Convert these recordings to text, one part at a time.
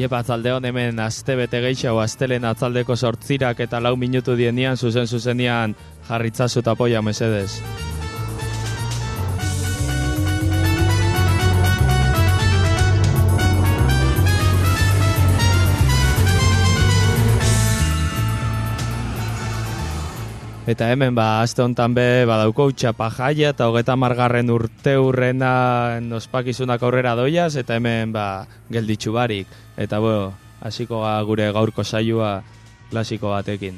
Iepa atzaldeon hemen aste bete gehiago astelen atzaldeko 8 eta 4 minutu dienian zuzenean jarritzazu eta poia mesedez. Eta hemen aste hontan badauko txapa jaia eta 30. urte hurrena ospakizunak aurrera doiaz eta hemen gelditxu barik. Eta hasiko gure gaurko saioa klasiko batekin.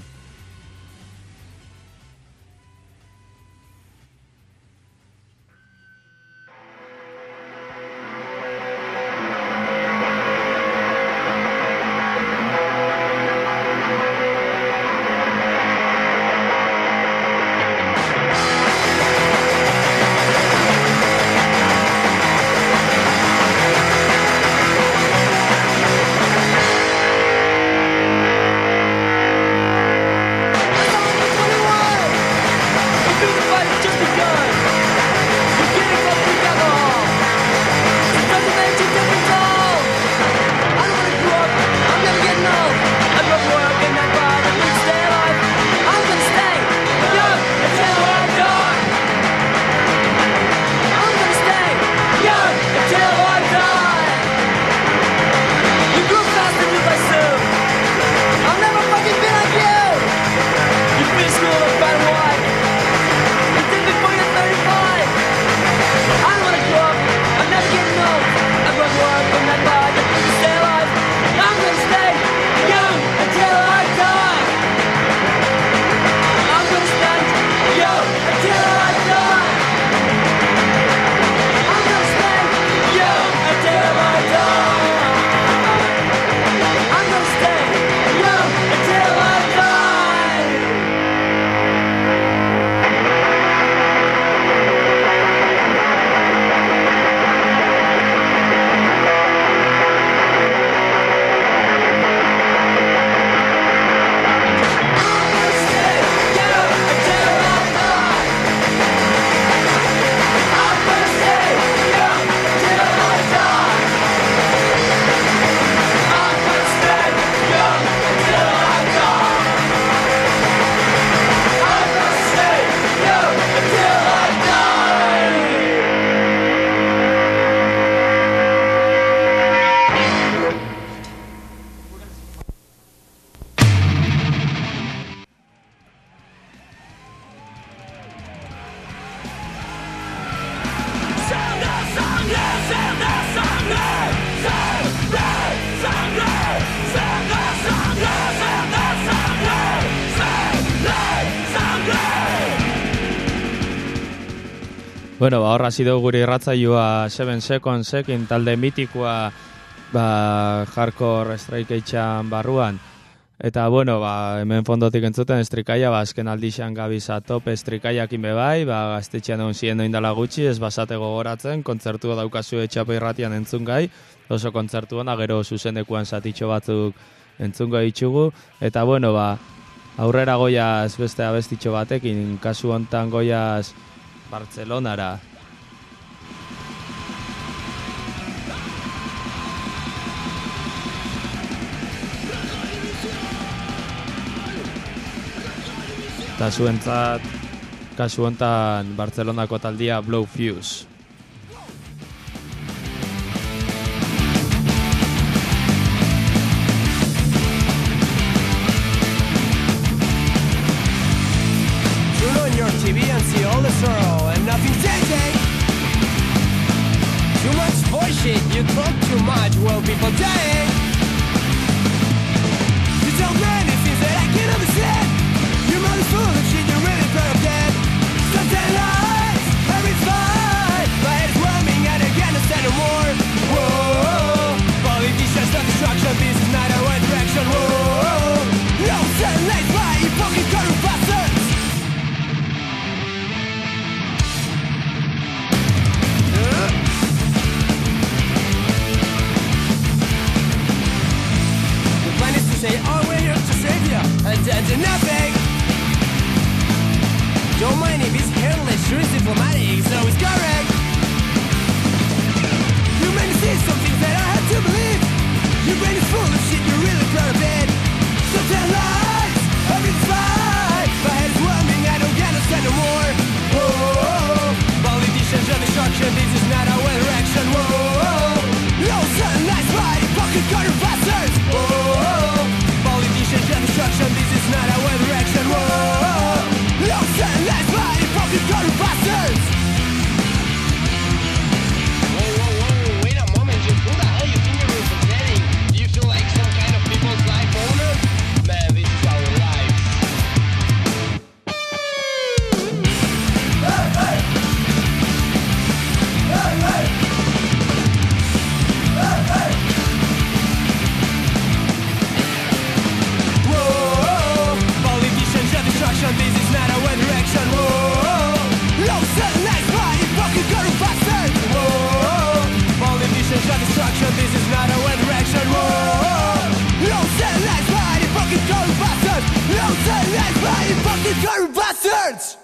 Horra zido gure irratzaioa 7 Secondsekin talde mitikoa hardcore strikeetxan barruan. Eta hemen fondotik entzuten estrikaia, azken aldixan gabiza top estrikaiakin bebai, gaztetxean egon ziren oindala gutxi, ez basate gogoratzen, kontzertua daukazu etxapa irratian entzun gai, oso kontzertu hona, gero zuzenekuan zatitxo batzuk entzungo ditugu. Eta aurrera goiaz beste abestitxo batekin, kasu hontan goiaz Bartzelonara. Eta zuentzat, kasu hontan Bartzelonako taldia Blow Fuse. TV and see all the sorrow and nothing's changing. Too much bullshit, you talk too much, well people dying. You tell many things that I can't understand. Your mother's full of shit, you're really proud of that. Sometimes lies, everything's fine. My head's roaming and I can't understand no more. Whoa, politicians, self-destruction, this is not a right direction. Whoa, no sunlight, why you fucking corrupt bastards? Say, oh, we're here to save you, and then nothing. Don't mind if he's careless, sure is diplomatic, so it's correct. You made me see some things that I had to believe. Your brain is full of shit, you're really proud of it. So tell lies, everything's fine. My head is swimming, I don't get understand no more. Whoa, politicians and destruction, this is not our direction. Whoa, no certain lies, right? Fucking gutter bastards. Whoa, politicians and destruction, this is not our direction. Whoa, no certain lies, right? Fucking gutter bastards. Wait a moment, who the hell you think you're representing? Do you feel like some kind of people's life owner? Man, this is our life. Whoa, politicians and destruction, this is not our direction. Whoa, no certain lies, right? Fucking gutter bastards. Whoa, politicians and destruction, this is not our direction. Whoa, no certain lies, right? Fucking gutter bastards. No certain lies, right? Fucking gutter bastards.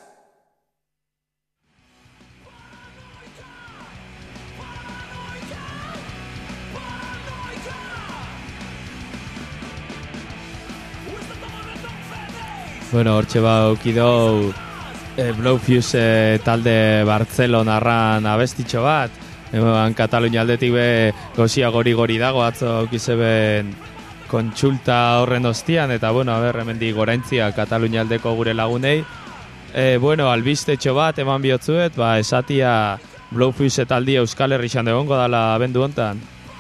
Bueno, hortxe ukidou Blowfuse talde Bartzelonarran abestitxo bat. Katalunia aldetik be gozia gori dago, atzo aukizeben kontsulta horren ostian, eta bueno, hemendik goraintzia Katalunia aldeko gure lagunei. Bueno, albistetxo bat eman bihotzuet, esatia Blowfuse taldi Euskal Herrixan egongo dala abendu hontan.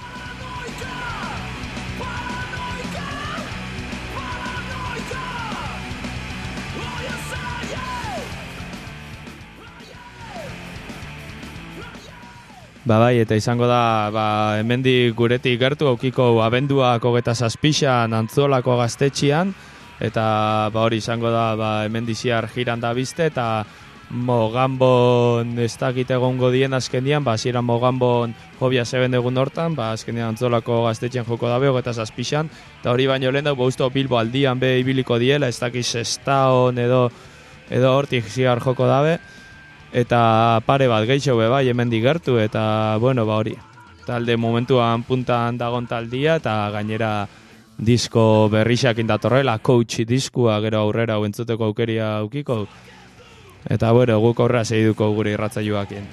Bai, eta izango da, hemendik guretik gertu aukiko abenduak 27an Antzolako gaztetxian, eta hori izango da, hemendik ziar jiran da bizte, eta Mogambon ez dakit egongo dien azkenian, ziran Mogambon jobia zeben egun hortan, azkenian Antzolako gaztetxian joko dabe 27an, eta hori baino lehen dago, usto Bilbo aldian be ibiliko diela, ez dakit Sestaon edo hortik ziar joko dabe, eta pare bat gehixo be bai hemendik gertu, eta bueno, hori. Talde momentuan puntan dagon taldia, eta gainera disko berrixakin datorrela, coach diskua gero aurrera entzuteko aukeria aukiko. Eta bueno, guk aurrera segiduko gure irratzailuakin.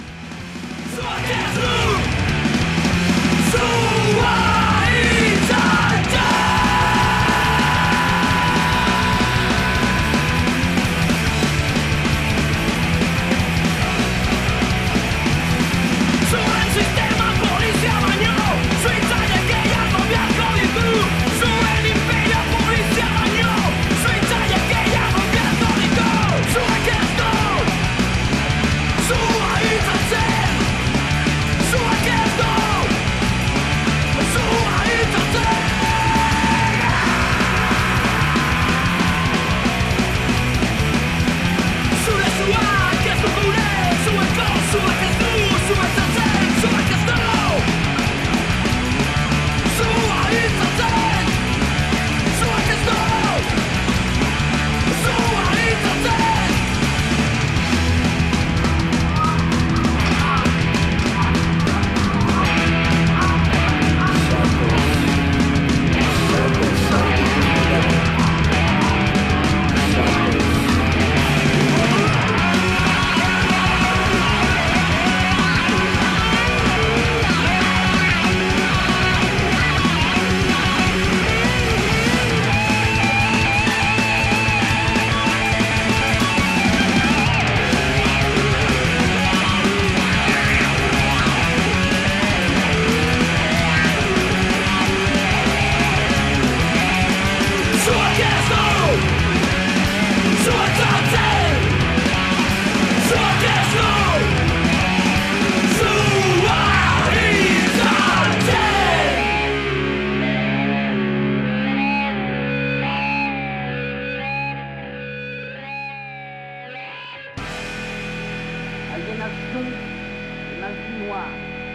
aliénation de magie noire.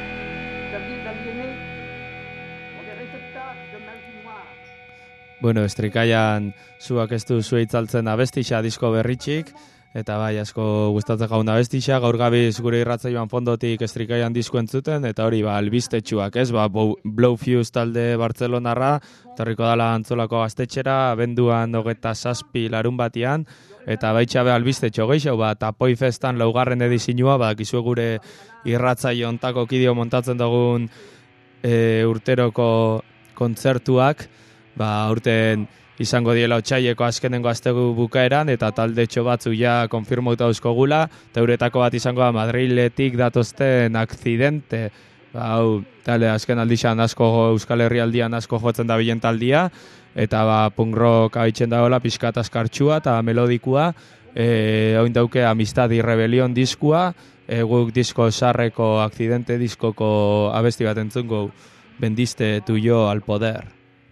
Vous aviez aliénés sont des réceptacles de magie noire. Bueno, estrikaian zuak ez du zueitzaltzen abestixa disko berritxik, eta bai, asko gustatzen jauna bestixa, gaur gabiz gure irratzaioan fondotik Estrikaian disko entzuten, eta hori, albistetxuak, ez, Blow Fuse talde Bartzelonarra, torriko dala Antzolako gaztetxera, abenduan 27 larun batian, eta baitxabe albistetxo geixo, Tapoi Festan laugarren edizinua, dakizue gure irratzaio ontako kideo montatzen dugun urteroko kontzertuak, urten izango diela otsaileko azkenengo astegu bukaeran, eta taldetxo batzu ja konfirmauta euskogula, eta uretako bat izango da Madriletik datozten Akzidente, talde azken aldixan asko, Euskal Herrialdian asko jotzen da bilen taldia, eta punk rock haitzen dagoela, pixkat askartxua eta melodikua, oin dauke Amistad y Rebelión diskua, guk disko sarreko Akzidente diskoko abesti bat entzungo, Bendiste tuyo al poder.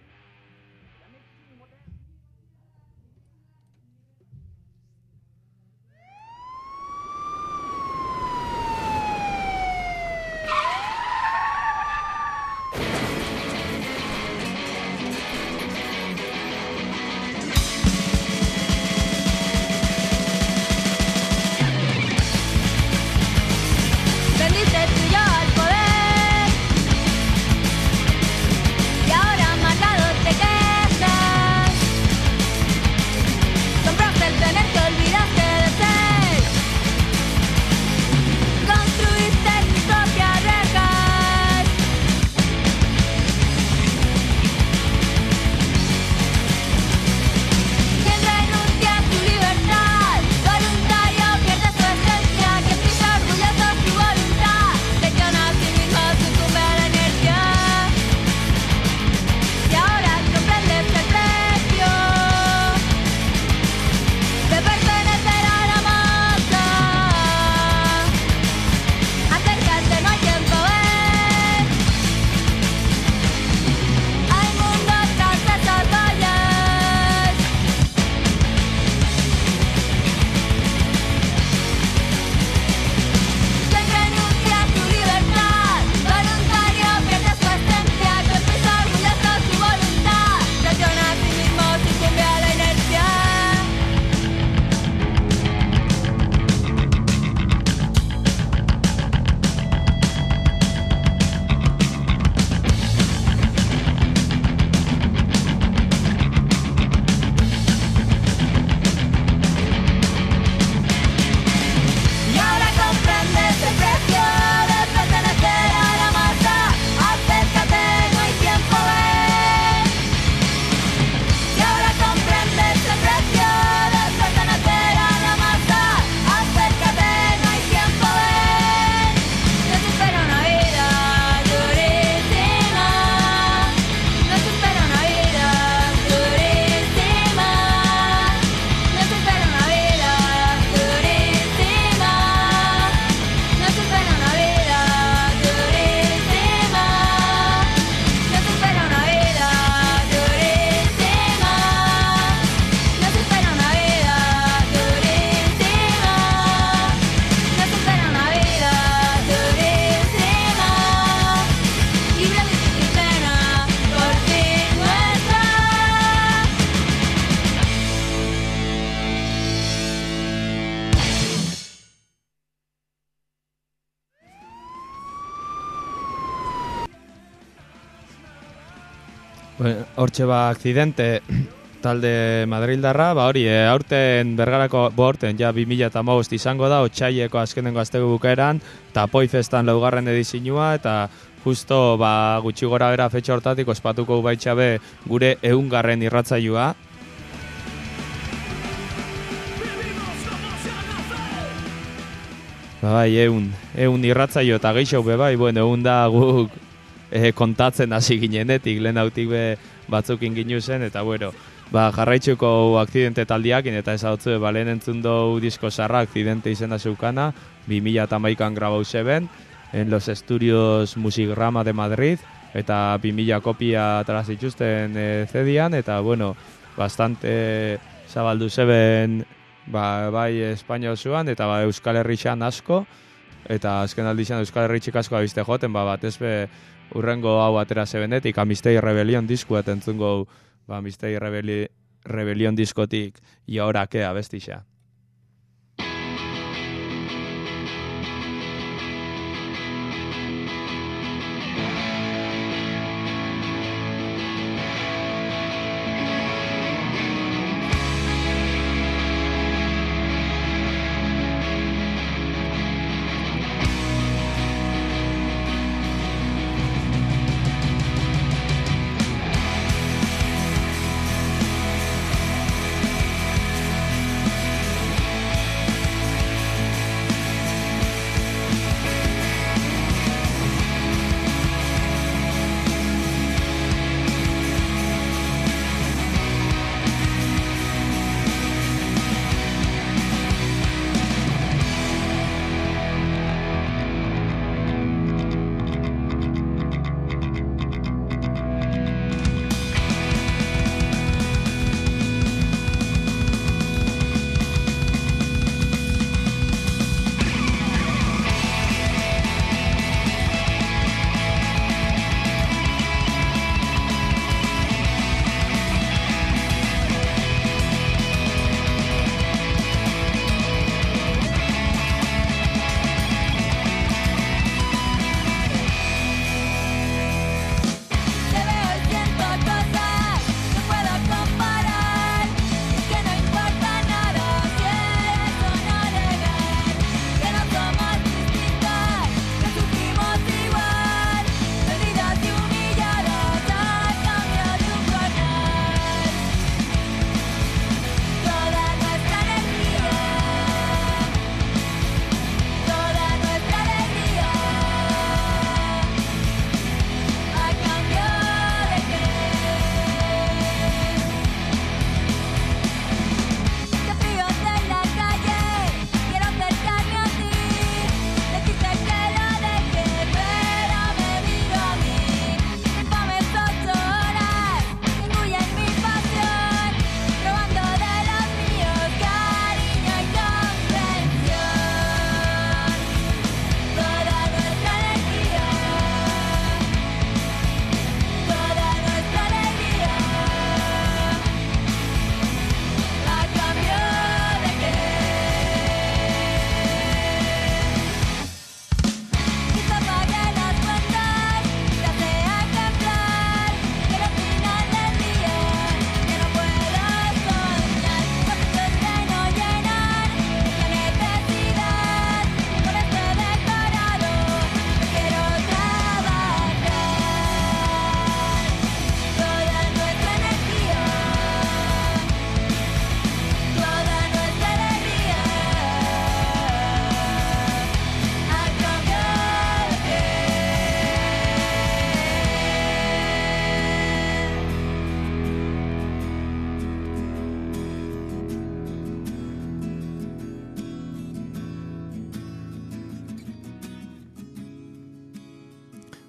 Hortxe Akzidente talde Madrildarra, hori, aurten Bergarako, aurten ja 2015 izango da, otsaileko azkenengo asteko bukaeran, Tapoi Festan laugarren edizinua, eta justo gutxi gora bera fetxa hortatik ospatuko baitxabe gure 100. irratzaioa. Bai, 100 irratzaio eta geixo bai, bueno, 100 da guk kontatzen hasi ginenetik, lehen hautik batzukin ginu zen, eta bueno, jarraitzuko Akzidente taldiakin, eta ezautzu, lehen entzun dugu disko sarra Akzidente izena zeukana, 2011an grabau zeben, en los estudios Musigrama de Madrid, eta 2000 kopia atara zituzten CD-an, eta bueno, bastante zabaldu zeben bai Espainia osoan, eta Euskal Herrixan asko, eta azken aldixan Euskal Herritxik asko abiste joten, batez urrengo hau atera zebenetik, Amistad y Rebelión diskoa entzungo, Amistad y Rebelión diskotik, y ahora que abestixa.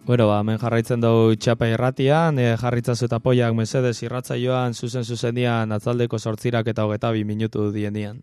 Bueno, hemen jarraitzen dugu txapa irratian, jarritzazu eta poiak mesedez irratzaioan, zuzen-zuzenian, atzaldeko 8 eta 22 minutu dienian.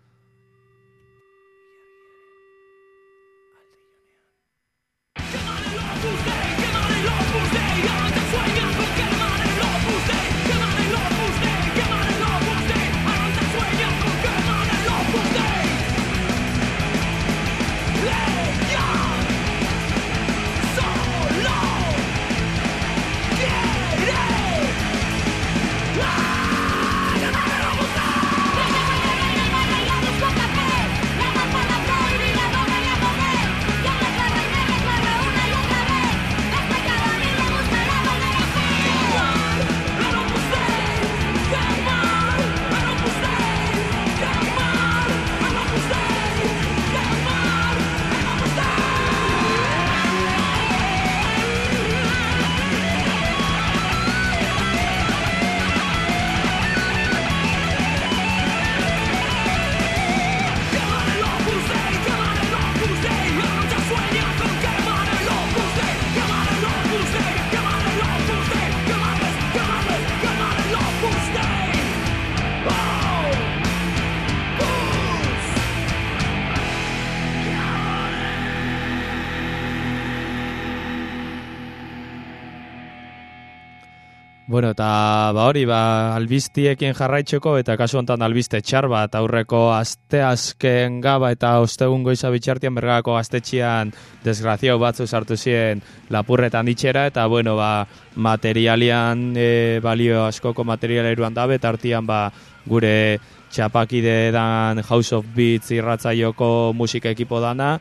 Bueno, eta hori, albiztiekin jarraitzeko, eta kasu honetan albiste txar bat, aurreko asteazken gaba eta ostegun goiza bitxartian Bergako gaztetxean desgraziau batzu sartu ziren lapurretan itxera, eta bueno, materialian, balio askoko materialeruan dabe, eta artian gure txapakide dan House of Beats irratzaioko musika ekipo dana,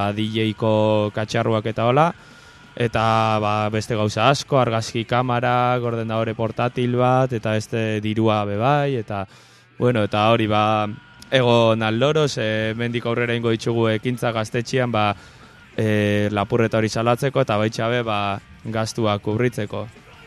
DJ-ko katxarruak eta hola, eta beste gauza asko, argazki kamera, ordenadore portatil bat, eta beste dirua bebai, eta bueno, eta hori egon aldoros, mendik aurrera ingo ditugu ekintza gaztetxean, lapurreta hori salatzeko, eta baitxabe, gastuak kubritzeko.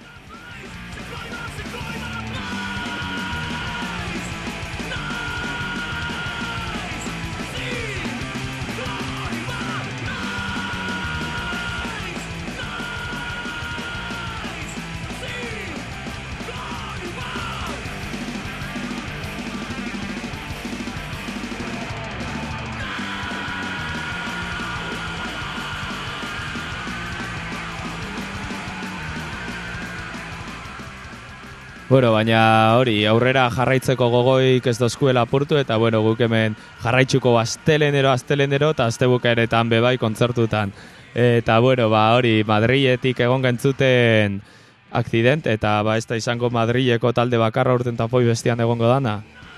Bueno, baina hori, aurrera jarraitzeko gogoik ez dozkuela apurtu, eta bueno, guk hemen jarraitzuko astelenero, eta astebukaeretan bebai kontzertutan. Eta bueno, hori, Madriletik egon gentzuten akzident, eta ez da izango Madrileko talde bakarra urten tapoi bestian egongo dana.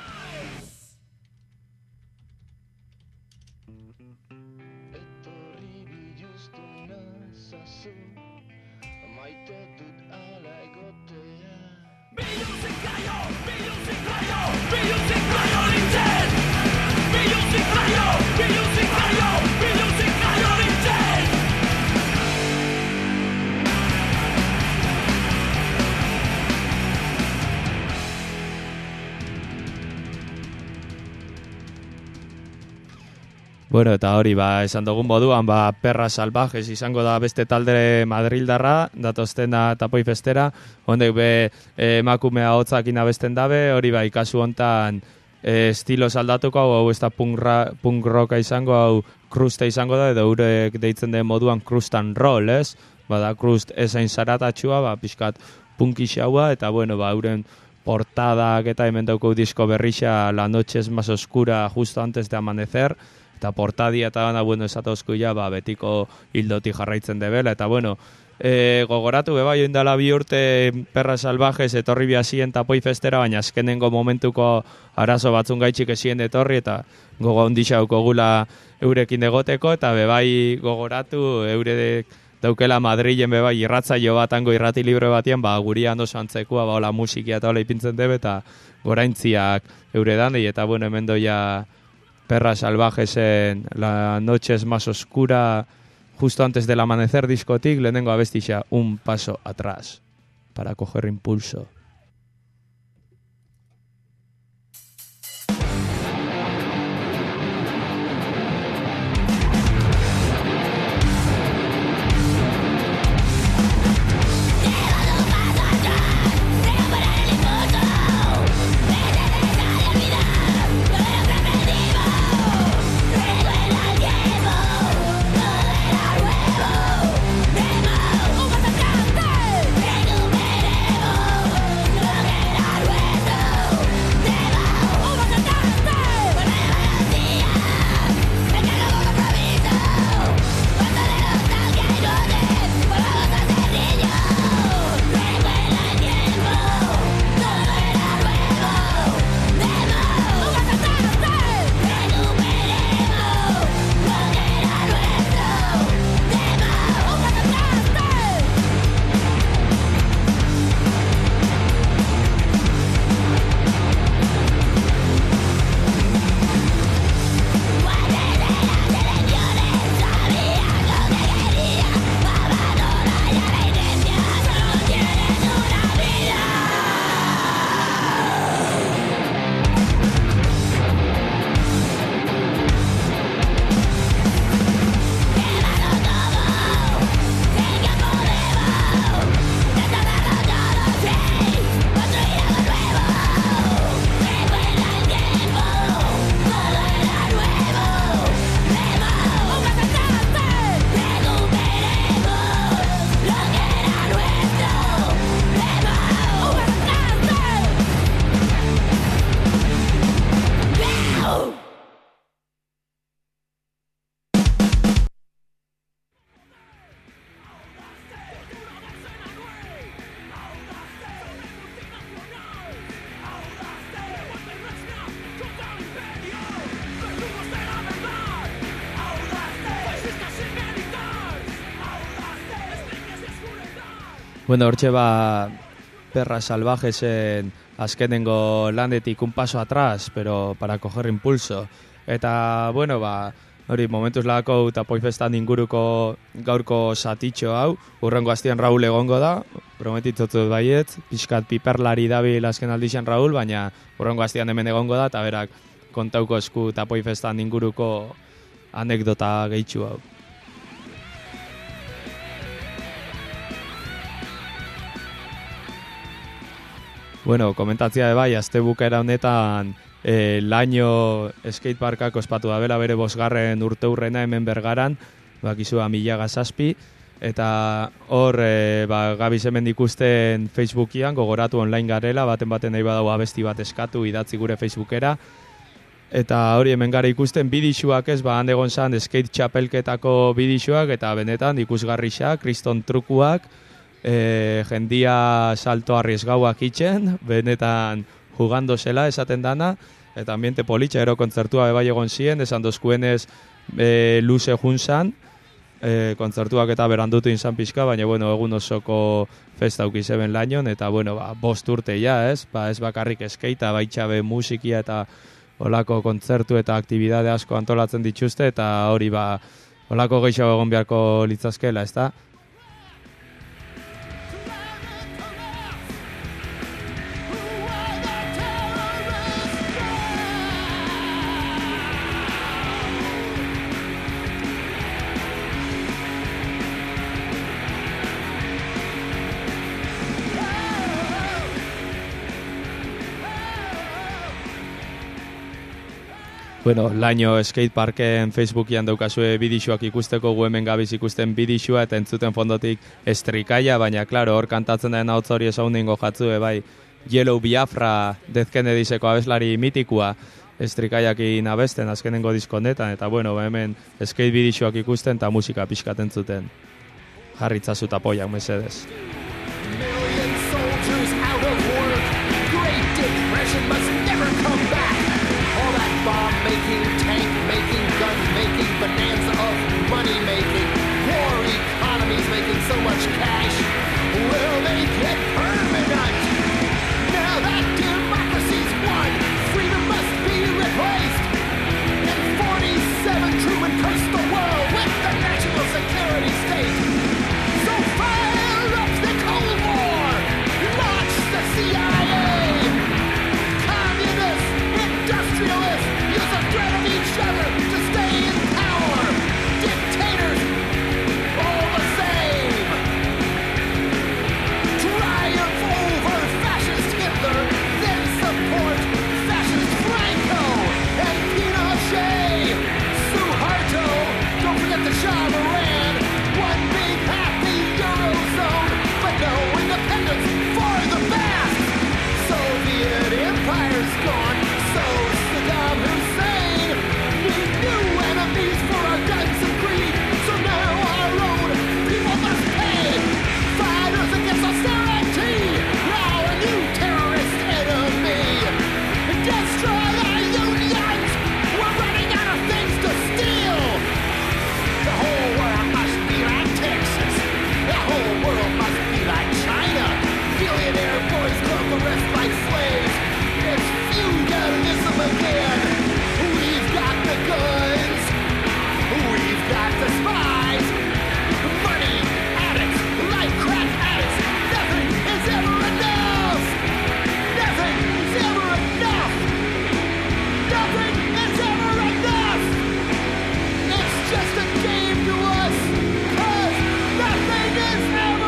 Bueno, eta hori, esan dugun moduan, Perra Salvajes izango da beste talde madrildarra, datoztena tapoi festera, hondek emakumea hotzakin abesten dabe, hori kasu hontan estilo aldatuko, hau ez da punk rocka izango, hau kruste izango da, edo eurek deitzen den moduan krust and roll, ez? Bada krust esain zaratatxua, pixkat punkixaua, eta bueno, euren portadak eta hemen dauko disko berrixa La noche es más oscura justo antes de amanecer, eta portadia eta bueno, esatozko betiko hildoti jarraitzen debela, eta bueno, gogoratu bebai oindala 2 urte Perra Salvajes etorri biazien tapoi festera, baina azkenengo momentuko arazo batzun gaitxik ezien etorri, eta gogo ondixauko gula eurekin egoteko, eta bebai gogoratu eurek daukela Madrilen bebai irratzaio batango irrati libre batien, gurian oso antzekoa, hola musikia eta hola ipintzen debe, eta goraintziak euredan, eta bueno, hemen doia Perra Salvajes en La noche es más oscura justo antes del amanecer diskotik, lehenengo abestixa Un paso atrás para coger impulso. Bueno, hortxe Perra Salvajesen azkenengo landetik un paso atrás, pero para coger impulso. Eta, bueno, hori momentuz lagako eta Poifestan inguruko gaurko satitxo hau, urrengo astian Raúl egongo da, prometitzotu baiet, pixkat piperlari dabil azken aldixan Raúl, baina urrengo astian hemen egongo da, eta berak kontauko esku eta Poifestan inguruko anekdota gehitxu hau. Bueno, komentatzia bai, azte bukaera honetan laino skateparkak ospatu da bela bere 5. urte hurrena hemen Bergaran, bakizu 1007, eta hor gabiz hemen ikusten Facebookian, gogoratu online garela, baten nahi badago abesti bat eskatu, idatzi gure Facebookera, eta hori hemen gara ikusten bidixuak ez, han egon zan skate txapelketako bidixuak, eta benetan ikusgarrixak, kriston trukuak, jendia salto arriesgauak itxen, benetan jugando zela esaten dana, eta ambiente politxa, ero kontzertua bai egon ziren, esan dozkuenez luze junzan, kontzertuak eta berandutu inzan pixka, baina bueno, egun osoko festa aukizeben lainon, eta bueno, 5 urte ja, ez? Ez bakarrik skatea, baitxabe musikia eta olako kontzertu eta aktibidade asko antolatzen dituzte, eta hori olako gehiago egon beharko litzazkela, ez da? Bueno, laino skateparken Facebookian daukazue bidixuak ikusteko, gu hemen gabiz ikusten bidixua eta entzuten fondotik estrikaia, baina, klaro, hor kantatzen den hau hori esauningo jatzue, bai, Yellow Biafra Death Kennedyseko abeslari mitikua estrikaiakin abesten azkenengo diskonetan, eta, bueno, hemen skate bidixuak ikusten eta musika pixkaten zuten. Jarritzazu tapoiak, mesedez. Million soldiers out of work. Great Depression must never come back. All that bomb making, tank making, gun making, bonanza of money making. War economies making so much cash. Will they get permanent? Now that democracy's won, freedom must be replaced. In 47, Truman cursed the world with the national security state. So fire up the Cold War, launch the CIA. Communists, industrialists, use the threat of each other to stay in power. Dictators, all the same. Triumph over fascist Hitler, then support fascist Franco and Pinochet. Suharto, don't forget the Shah of Iran. One big happy Eurozone, but no independence for the past. Soviet Empire's gone, so Saddam Hussein. We new enemies for our guns and greed, so now our own people must pay. Fighters against austerity, now a new terrorist enemy. Destroy our unions, we're running out of things to steal. The whole world must be like Texas. The whole world must be like China. Billionaire boys love the rest like slaves. It's feudalism again. We've got the guns. We've got the spies. Money addicts like crack addicts. Nothing is ever enough. Nothing is ever enough. Nothing is ever enough. It's just a game to us, 'cause nothing is ever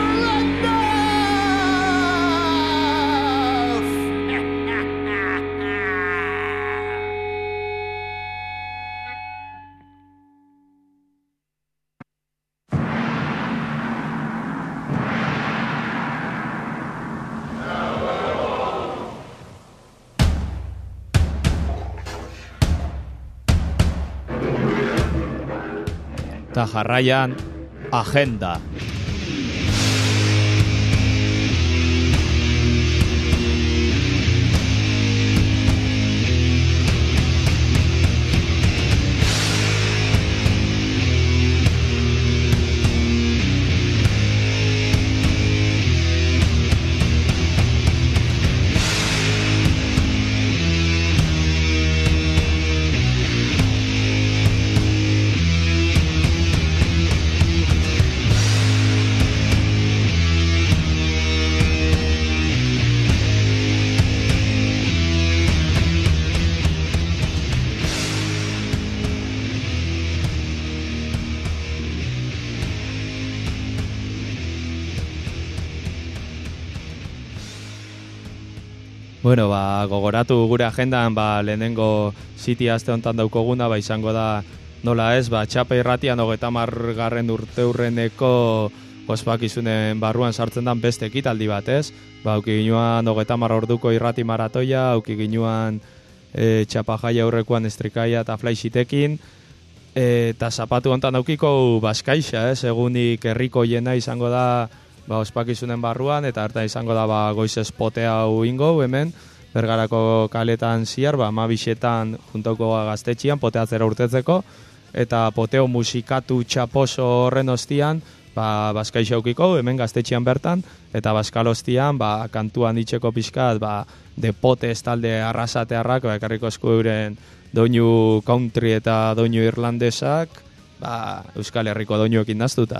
Eta jarraian, agenda. Bueno, gogoratu gure agendan, lehenengo City aste honetan daukoguna, izango da, nola ez, Txapa Irratian 30. urteurreneko ospakizunen barruan sartzen dan beste ekitaldi bat, ez? Auki ginuan 30 orduko irrati maratoia, auki ginuan Txapa Jaia aurrekoan estrikaia eta flysitekin, eta zapatu honetan aukiko Baskaixa, ez? Egunik herriko jena izango da ospakizunen barruan, eta harta izango da goiz espotea hau ingo, hemen, Bergarako kaletan ziar, 12etan juntoko gaztetxian, poteatzera urtetzeko, eta poteo musikatu txaposo horren ostian, Baskaixa aukiko, hemen gaztetxian bertan, eta Baskal ostian, kantuan itxeko pixkat, Depotes talde arrasatearrak, ekarriko eskuren doinu country eta doinu irlandesak, Euskal Herriko doinuekin naztuta.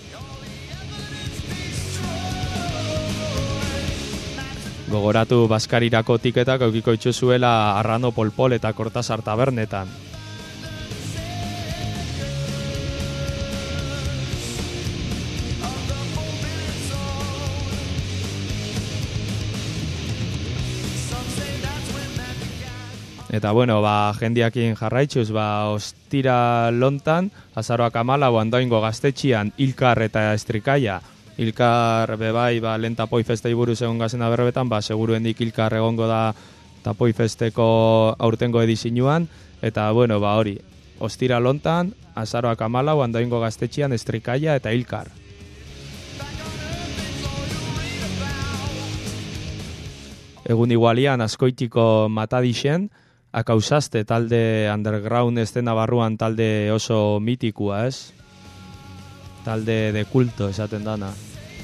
Gogoratu Baskarirako tiketak aukiko itxuzuela Arrano Polpol eta Kortasar tabernetan. Eta bueno, jendiakin jarraitxuz, ostira lontan, azaroak 14 Andoaingo gaztetxian Ilkar eta Estrikaia. Ilkar bebai, lehen Tapoi Festei buruz egon gazena berbetan, seguruendik Ilkar egongo da Tapoi Festeko aurtengo edizinuan, eta bueno, hori, ostira lontan, azaroak 14 Andoaingo gaztetxian Estrikaia eta Ilkar. Egun igualian, Azkoitiko Matadixen, Akausaste talde underground estena barruan talde oso mitikua, ez? Talde de culto esaten dana.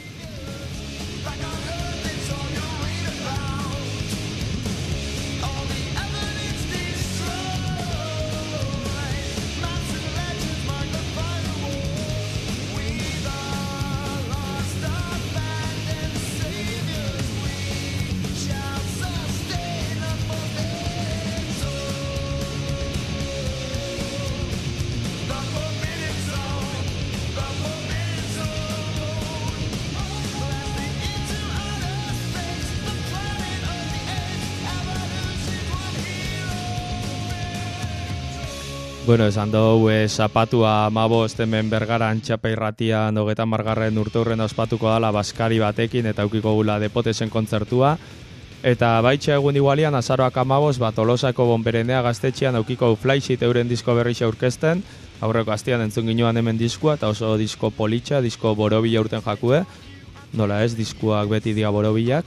Bueno, esan dugu, zapatua 15 hemen Bergaran Txapa Irratian 30. urteurren ospatuko dala Baskari batekin eta aukiko gula Depotesen kontzertua. Eta baitxa egun igualian, azaroak 15, Tolosako Bonberenea gaztetxean aukiko Flyshit euren disko berrixa aurkezten. Aurreko astean entzun ginuan hemen diskua, eta oso disko politxa, disko borobila urten jakue. Nola ez, diskuak beti dia borobilak.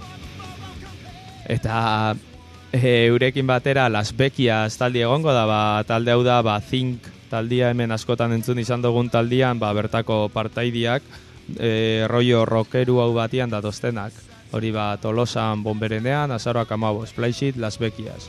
Eta eurekin batera Las Bekias taldi egongo da, talde hau da, Think taldia hemen askotan entzun izan dugun taldian, bertako partaidiak, rollo rockeru hau batian datoztenak. Hori Tolosan Bonberenean, azaroak 15, Flyshit, Las Bekias.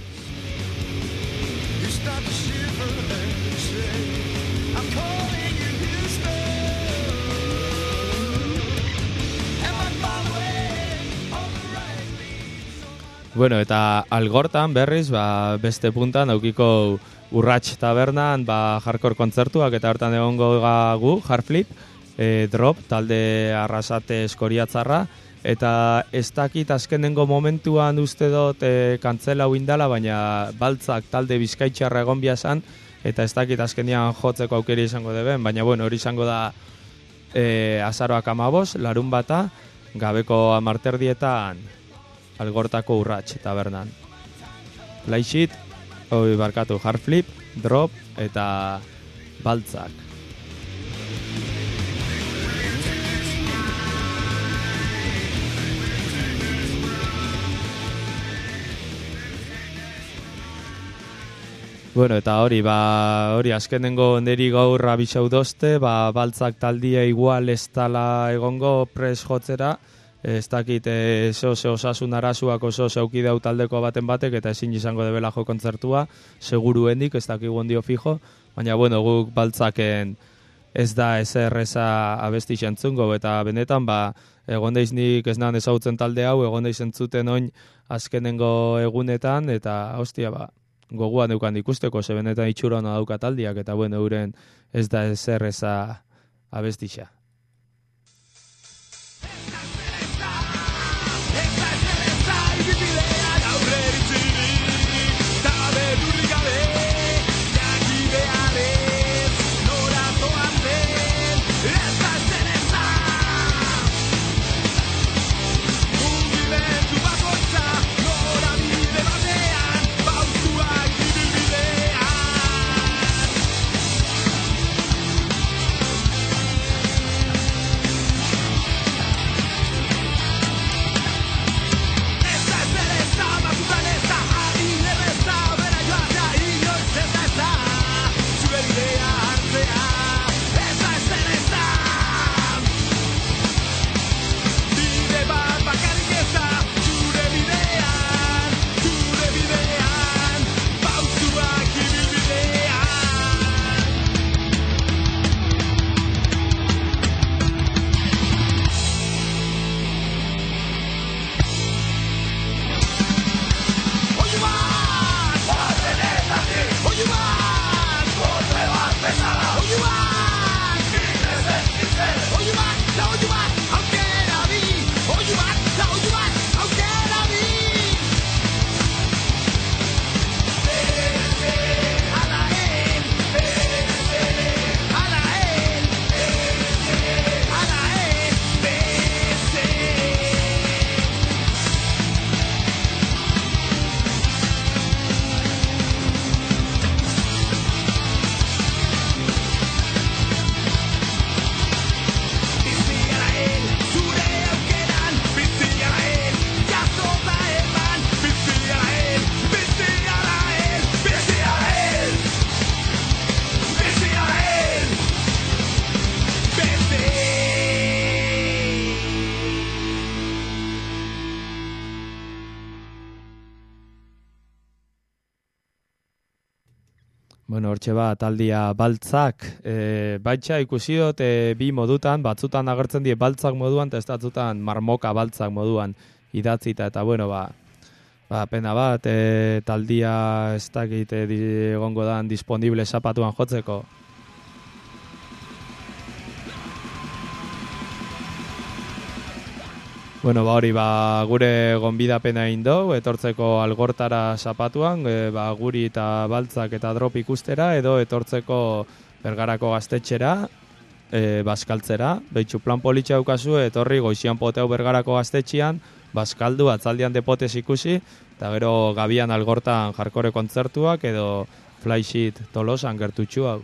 Bueno, eta Algortan berriz, beste puntan aukiko Urrats tabernan, hardcore kontzertuak, eta hortan egongo gu, Hardflip, Drop, talde Arrasate Eskoriatzarra, eta ez dakit azkenengo momentuan uste dut kantzela huindala, baina Baltzak talde Bizkaitxarra egon biazan, eta ez dakit azkenian jotzeko aukeri izango deben, baina bueno, hori izango da azaroak 15, larun bata, gabeko 10:00 Algortako Urrats tabernan. Flyshit, Hardflip, Drop eta Baltzak. Bueno, eta hori azkenengo neri gaur abisau dozte, Baltzak taldia igual ez tala egongo pres jotzera, ez dakit ze osasun arazuak oso zeuki dau taldeko baten batek, eta ezin izango debela jo kontzertua, seguruendik, ez dakigu ondio fijo, baina bueno, guk Baltzaken ez da ezer eza abesti xentzungo, eta benetan, egon deiznik ez nahan ezautzen talde hau, egon deiz entzuten oin azkenengo egunetan, eta hostia, goguan eukan ikusteko, ze benetan itxura hona dauka taldiak, eta bueno, euren ez da ezer eza abestixa. Give me Bueno, hortxe taldia baltzak, baitxa ikusi dut bi modutan, batzutan agertzen die baltzak moduan, eta ez batzutan marmoka baltzak moduan idatzita, eta bueno, pena bat, taldia ez dakit egongo dan disponible zapatuan jotzeko. Bueno, hori, gure gonbidapena egin dugu, etortzeko Algortara zapatuan, guri eta baltzak eta drop ikustera, edo etortzeko Bergarako gaztetxera, baskaltzera. Behitxu plan politxa daukazu, etorri goizian poteu Bergarako gaztetxean, baskaldu, atzaldian depotez ikusi, eta gero gabian Algortan jarkore kontzertuak, edo Flysheet Tolosan gertutxu hau.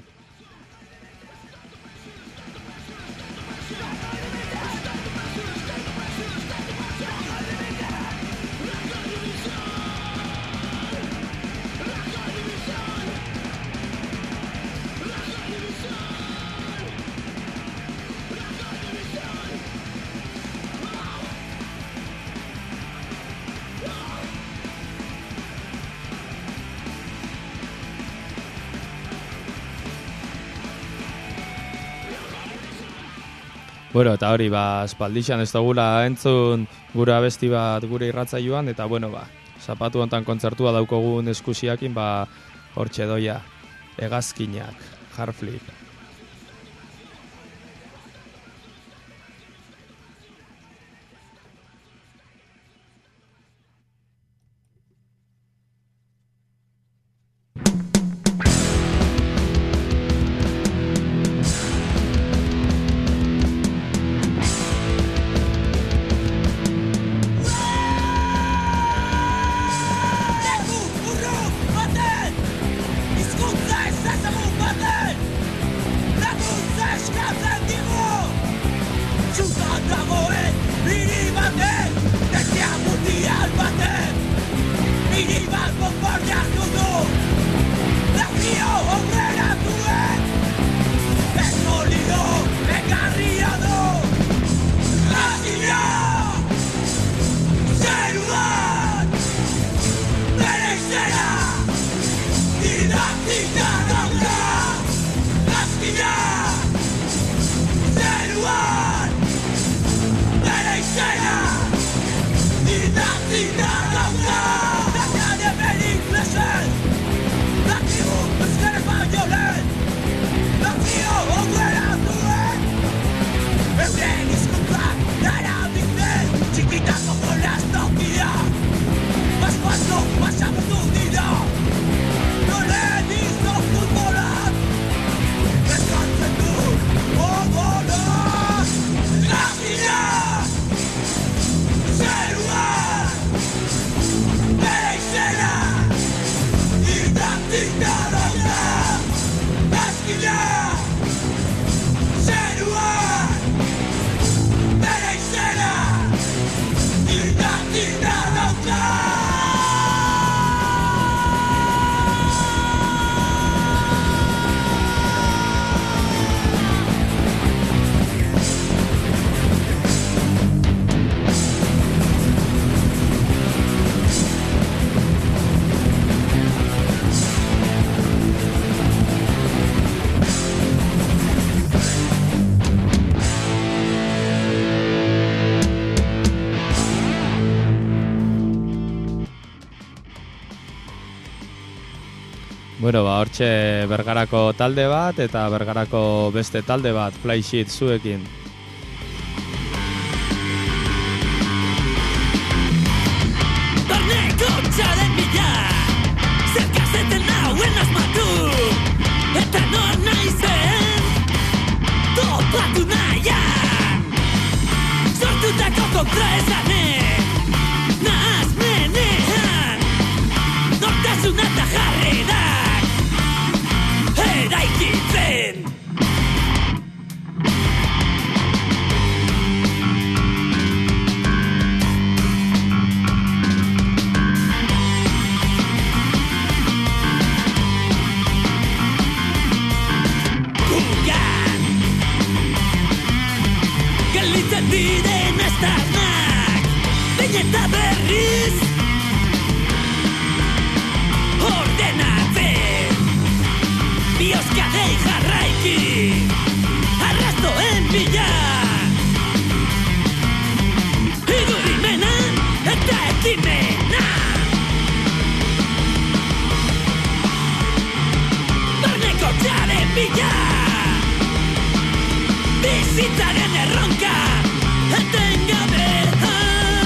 Bueno, eta hori, espaldixan ez dugula entzun gure abesti bat gure irratzaioan, eta bueno, zapatu hontan kontzertua daukogun eskusiakin, hortxe doia, hegazkinak, Hardflip. Bueno, hortxe Bergarako talde bat eta Bergarako beste talde bat, Flysheet zuekin. Barneko txaren bila, zerkazeten nauen asmatu, eta non naizen, topatu nahian, sortutako kontraesanek, nahazmenean, nortasuna eta jarrerak, eraikitzen. Gugan gelditzen diren aztarnak, behin eta berriz ordenatzen. bizitzaren erronka etengabea.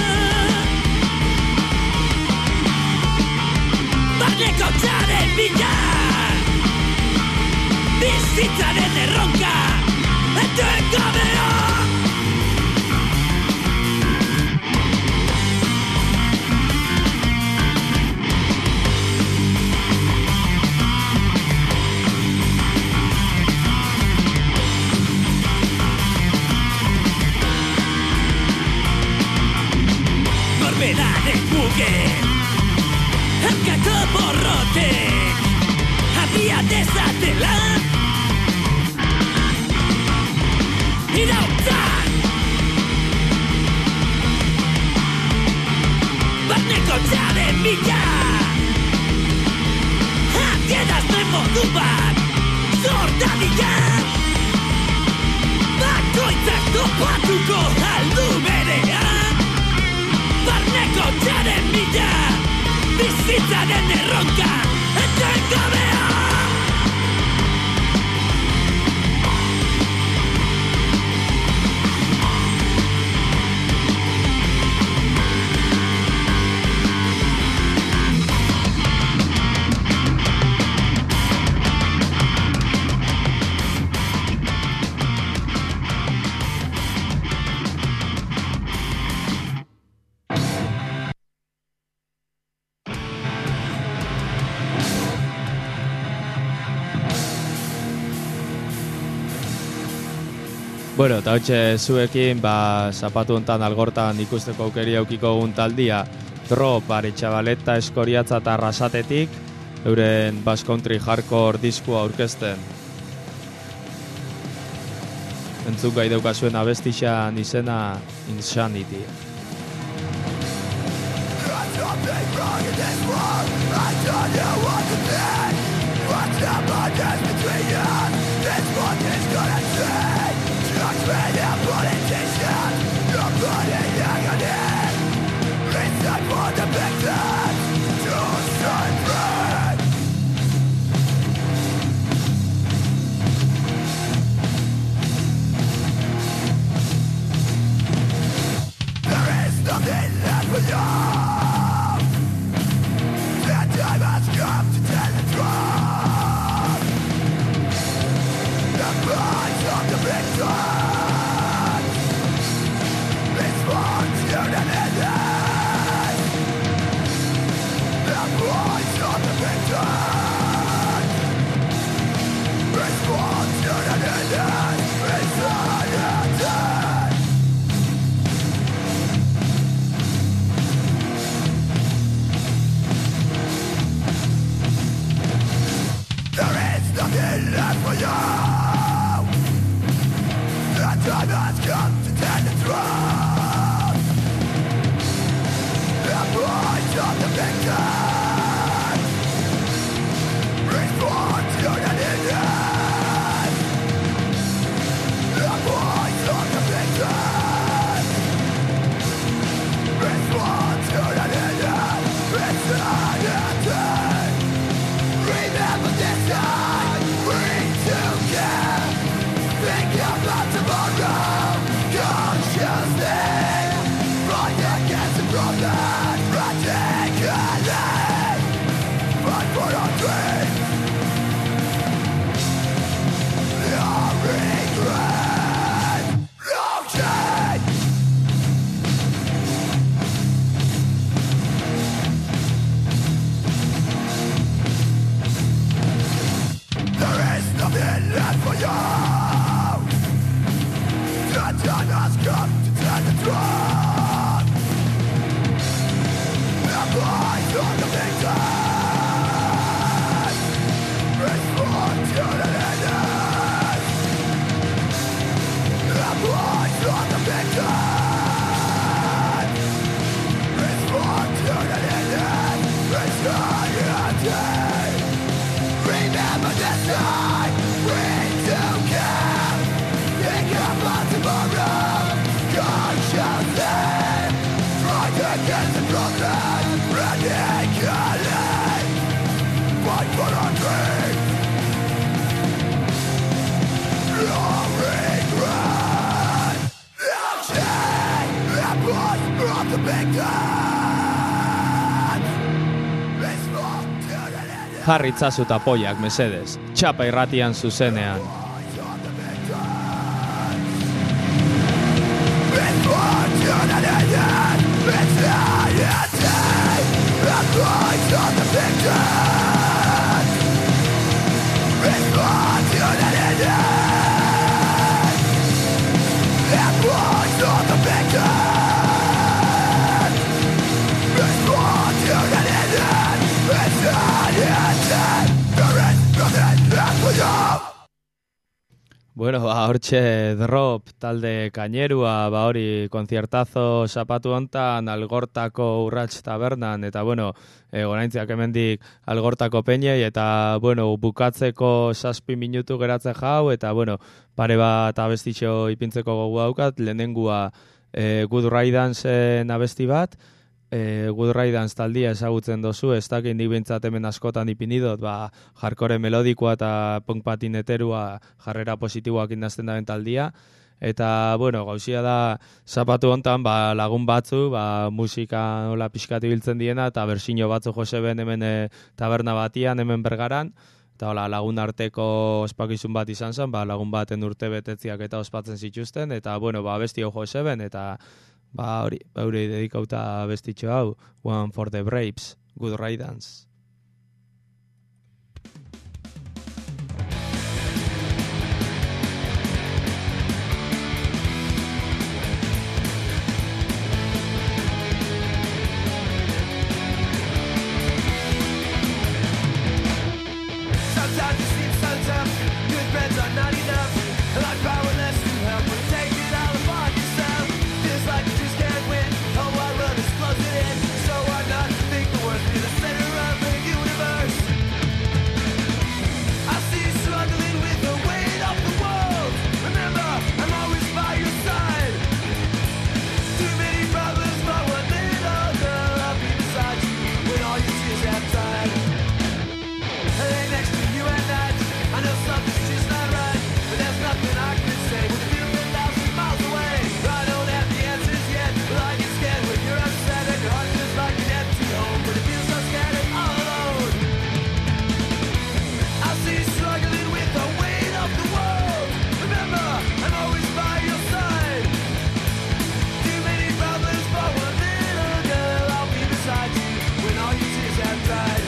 Barneko txaren bila, bizitzaren erronka etengabea. Norberaren muge, hankako borrotek abia dezatela. Irautzan barneko txaren bila, adierazne modu bat zortadila. Bakoitzak topatuko aldu berean, barneko txaren bila, bizitzaren erronka etengabea. Bueno, eta hotxe zuekin, zapatu hontan algortan ikusteko aukeri aukiko egun taldia Drop, Aretxabaleta, Eskoriatza eta Arrasatetik, euren bass country hardcore diskua aurkezten. Entzun gai daukazuen abestixan izena Insanity. jarritzazu tapoiak mesedez, txapa irratian zuzenean. Bueno, hortxe Drop talde kainerua, hori konziertazo zapatu hontan Algortako Urrats tabernan, eta bueno, goraintziak hemendik Algortako peinei, eta bueno, bukatzeko 7 minutu geratzen jau, eta bueno, pare bat abestitxo ipintzeko gogu daukat, lehenengua Good Riddance abesti bat, Good Riddance taldia ezagutzen dozu, ez dakit nik bintzat hemen askotan ipinidot, hardcore melodikoa eta punk patineterua jarrera positiboak indazten daben taldia, eta, bueno, gauzia da, zapatu hontan, lagun batzu, musika nola pixkat ibiltzen diena, eta bersino batzu joseben hemen taberna batian, hemen Bergaran, eta lagun arteko ospakizun bat izan zen, lagun baten urte betetziak eta ospatzen zituzten, eta, bueno, abesti hau joseben, eta hori dedikauta bestitxo hau, One for the Braves, Good Riddance. Sometimes it seems so tough, good friends are not enough, and I'm powerless to help but take it all upon yourself. Feels like you just can't win, oh I run is closing in, so why not think the worst, be the center of the universe. I see you struggling with the weight of the world, remember, I'm always by your side. Too many problems, but one little girl, I'll be beside you when all your tears have dried. I lay next to you at night, I know something's just not right, but there's nothing I can say when you feel 1,000 miles away. I don't have the answers yet, but I get scared when you're upset and your heart feels like an empty home, but it feels so scared and all alone. I see you struggling with the weight of the world, remember, I'm always by your side. Too many problems for one little girl, I'll be beside you when all your tears have dried.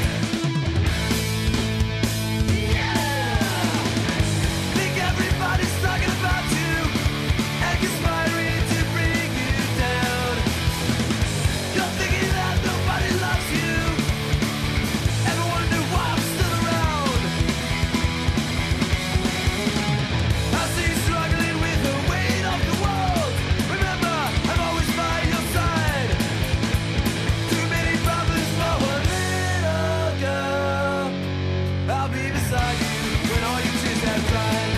Think everybody's talking about you and conspiring to bring you down. You're thinking that nobody loves you. Ever wonder why I'm still around? I see you struggling with the weight of the world. Remember, I'm always by your side. Too many problems for one little girl. I'll be beside you when all your tears have dried.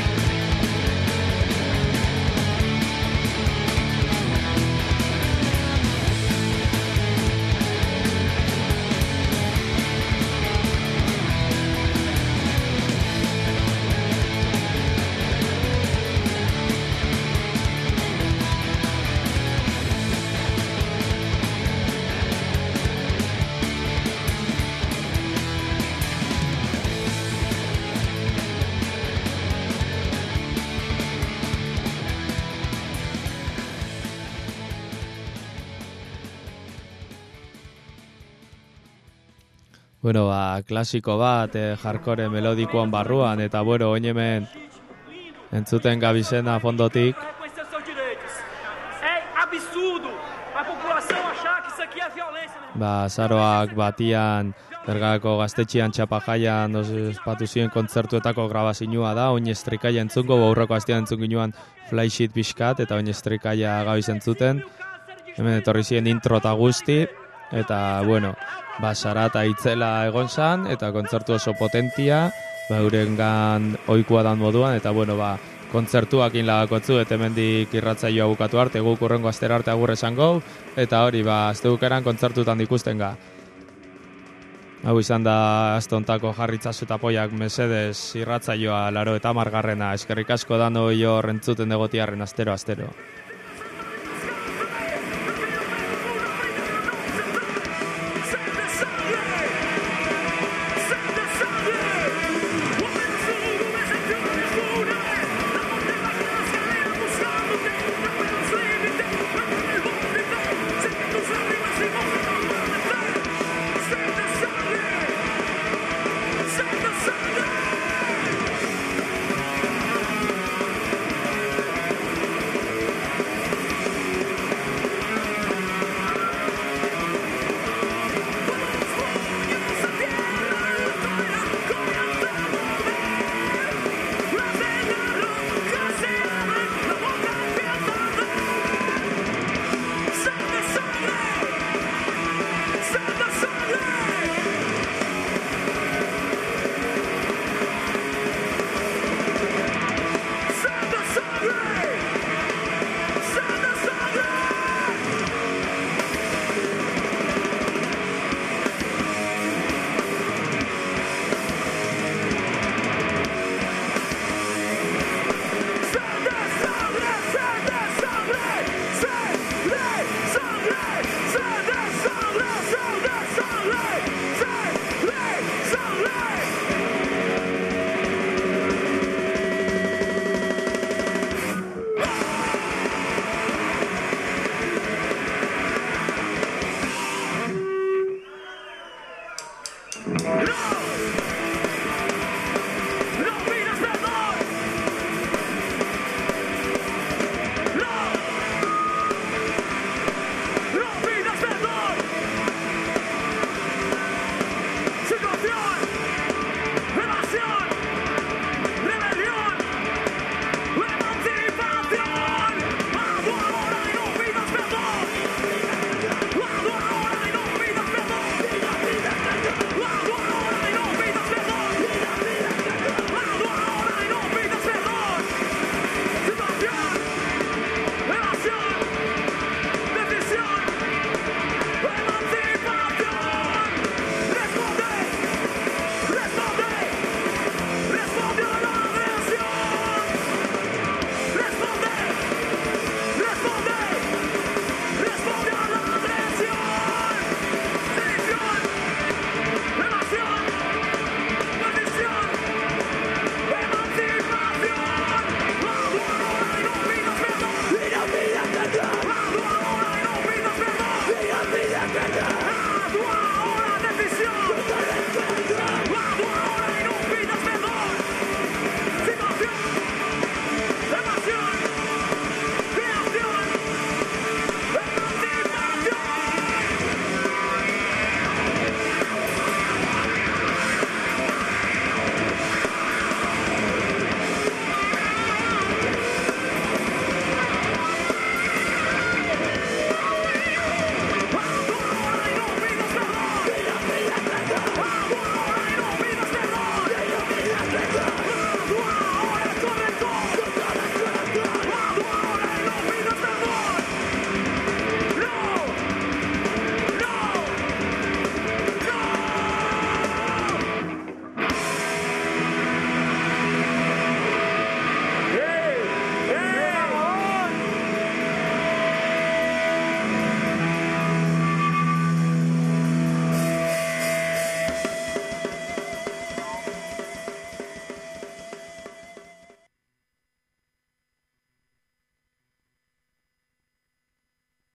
Bueno, klasiko bat, hardcore melodikoan barruan, eta bueno, oin hemen entzuten gabizena fondotik, Reconhecer seus direitos. É absurdo a população achar que isso aqui é violência. Azaroak batian, Bergarako gaztetxean txapajaian ospatu ziren kontzertuetako grabazinua da, oin estrikaia entzungo, aurreko astean entzun ginuan flysheet pixkat, eta oin estrikaia gabiz entzuten, hemen etorri ziren intro eta guzti, eta, bueno, Sarata itzela egon zan, eta kontzertu oso potentia, eurengan ohikoa dan moduan, eta, bueno, kontzertuakin lagakotzu, eta hemendik irratzaioa bukatu arte, guk urrengo astera arte agur esango, eta hori, astebukeran kontzertutan ikusten ga. Hau izan da astontako jarritzazu eta poiak mesedez irratzaioa 80. Eskerrik asko dano hor entzuten egotiarren astero. No!